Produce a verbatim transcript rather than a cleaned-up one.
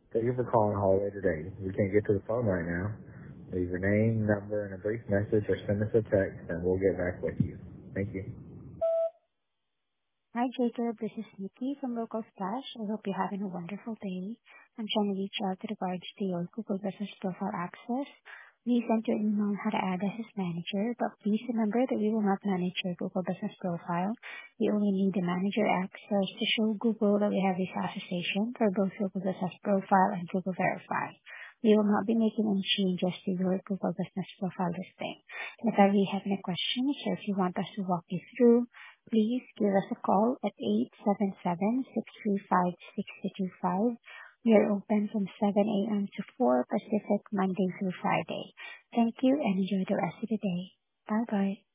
Thank you for calling Hallway today. We can't get to the phone right now. Leave your name, number, and a brief message or send us a text and we'll get back with you. Thank you. Hi, Jacob. This is Nikki from Local Splash. I hope you're having a wonderful day. I'm trying to reach out to regards to your Google Business Profile access. We sent you an email on how to add us as manager, but please remember that we will not manage your Google Business Profile. We only need the manager access to show Google that we have this association for both Google Business Profile and Google Verify. We will not be making any changes to your Google Business Profile listing. If ever you have any questions or if you want us to walk you through, please give us a call at eight seven seven, six three five, six two two five. We are open from seven a.m. to four Pacific, Monday through Friday. Thank you and enjoy the rest of the day. Bye-bye.